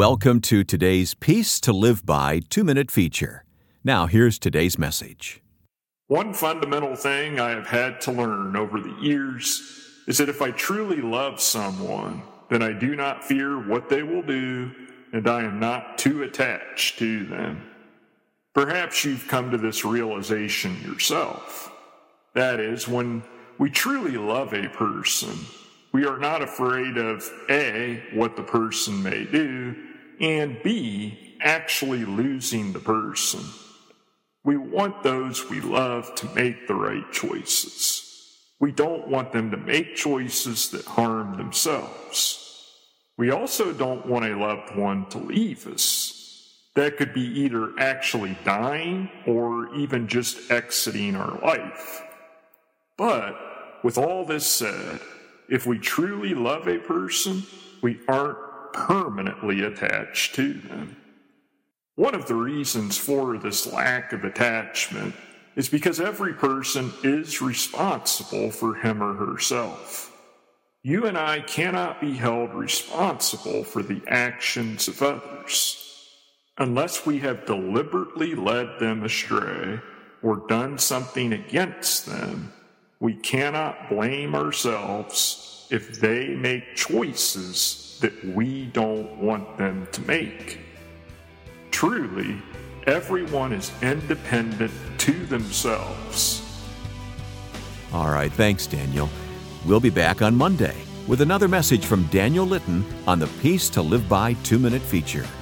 Welcome to today's Peace to Live By 2-minute feature. Now, here's today's message. One fundamental thing I have had to learn over the years is that if I truly love someone, then I do not fear what they will do, and I am not too attached to them. Perhaps you've come to this realization yourself. That is, when we truly love a person, we are not afraid of A, what the person may do, and B, actually losing the person. We want those we love to make the right choices. We don't want them to make choices that harm themselves. We also don't want a loved one to leave us. That could be either actually dying or even just exiting our life. But with all this said, if we truly love a person, we aren't permanently attached to them. One of the reasons for this lack of attachment is because every person is responsible for him or herself. You and I cannot be held responsible for the actions of others. Unless we have deliberately led them astray or done something against them, we cannot blame ourselves if they make choices that we don't want them to make. Truly, everyone is independent to themselves. All right, thanks, Daniel. We'll be back on Monday with another message from Daniel Litton on the Peace to Live By 2-minute feature.